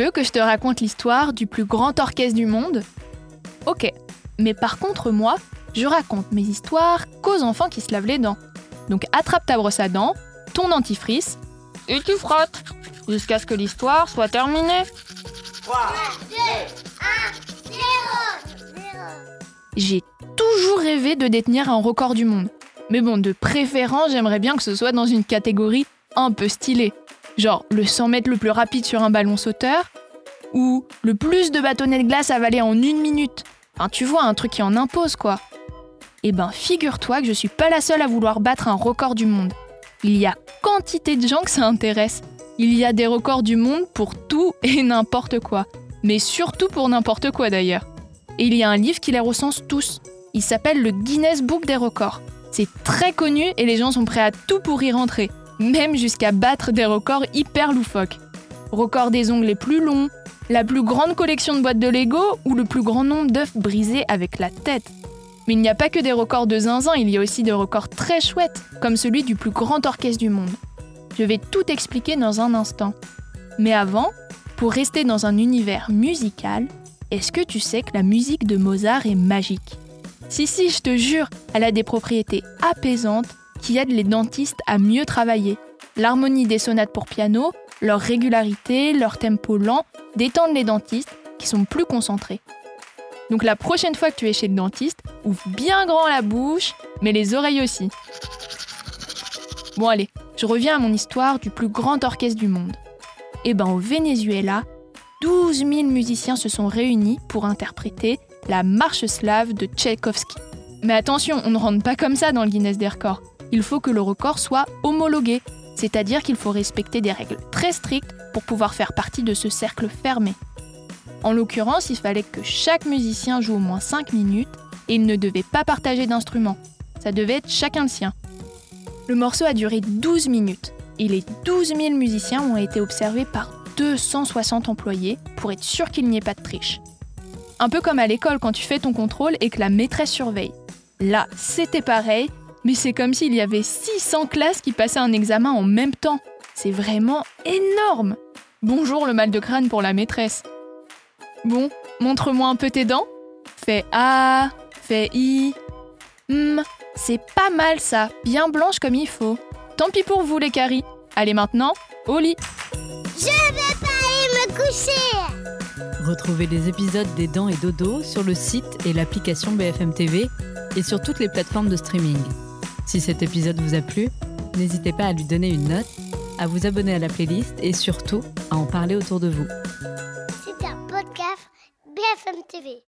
veux que je te raconte l'histoire du plus grand orchestre du monde ? Ok, mais par contre moi, je raconte mes histoires qu'aux enfants qui se lavent les dents. Donc attrape ta brosse à dents, ton dentifrice, et tu frottes, jusqu'à ce que l'histoire soit terminée. 3, 2, 1, 0. J'ai toujours rêvé de détenir un record du monde. Mais bon, de préférence, j'aimerais bien que ce soit dans une catégorie un peu stylée. Genre le 100 mètres le plus rapide sur un ballon sauteur, ou le plus de bâtonnets de glace avalés en 1 minute. Enfin, tu vois, un truc qui en impose, quoi. Eh ben, figure-toi que je suis pas la seule à vouloir battre un record du monde. Il y a quantité de gens que ça intéresse. Il y a des records du monde pour tout et n'importe quoi. Mais surtout pour n'importe quoi d'ailleurs. Et il y a un livre qui les recense tous. Il s'appelle le Guinness Book des records. C'est très connu et les gens sont prêts à tout pour y rentrer. Même jusqu'à battre des records hyper loufoques. Record des ongles les plus longs, la plus grande collection de boîtes de Lego ou le plus grand nombre d'œufs brisés avec la tête. Mais il n'y a pas que des records de zinzin, il y a aussi des records très chouettes, comme celui du plus grand orchestre du monde. Je vais tout expliquer dans un instant. Mais avant, pour rester dans un univers musical, est-ce que tu sais que la musique de Mozart est magique ? Si, je te jure, elle a des propriétés apaisantes qui aident les dentistes à mieux travailler. L'harmonie des sonates pour piano, leur régularité, leur tempo lent détendent les dentistes qui sont plus concentrés. Donc la prochaine fois que tu es chez le dentiste, ouvre bien grand la bouche, mais les oreilles aussi. Bon allez, je reviens à mon histoire du plus grand orchestre du monde. Eh ben au Venezuela, 12 000 musiciens se sont réunis pour interpréter la marche slave de Tchaïkovski. Mais attention, on ne rentre pas comme ça dans le Guinness des records. Il faut que le record soit homologué, c'est-à-dire qu'il faut respecter des règles très strictes pour pouvoir faire partie de ce cercle fermé. En l'occurrence, il fallait que chaque musicien joue au moins 5 minutes et il ne devait pas partager d'instruments. Ça devait être chacun le sien. Le morceau a duré 12 minutes et les 12 000 musiciens ont été observés par 260 employés pour être sûr qu'il n'y ait pas de triche. Un peu comme à l'école quand tu fais ton contrôle et que la maîtresse surveille. Là, c'était pareil, mais c'est comme s'il y avait 600 classes qui passaient un examen en même temps. C'est vraiment énorme. Bonjour le mal de crâne pour la maîtresse. Bon, montre-moi un peu tes dents. Fais A, fais I. C'est pas mal ça, bien blanche comme il faut. Tant pis pour vous les caries. Allez maintenant, au lit. Je vais pas aller me coucher. Retrouvez les épisodes des Dents et Dodo sur le site et l'application BFM TV et sur toutes les plateformes de streaming. Si cet épisode vous a plu, n'hésitez pas à lui donner une note, à vous abonner à la playlist et surtout à en parler autour de vous. C'est un podcast BFM TV.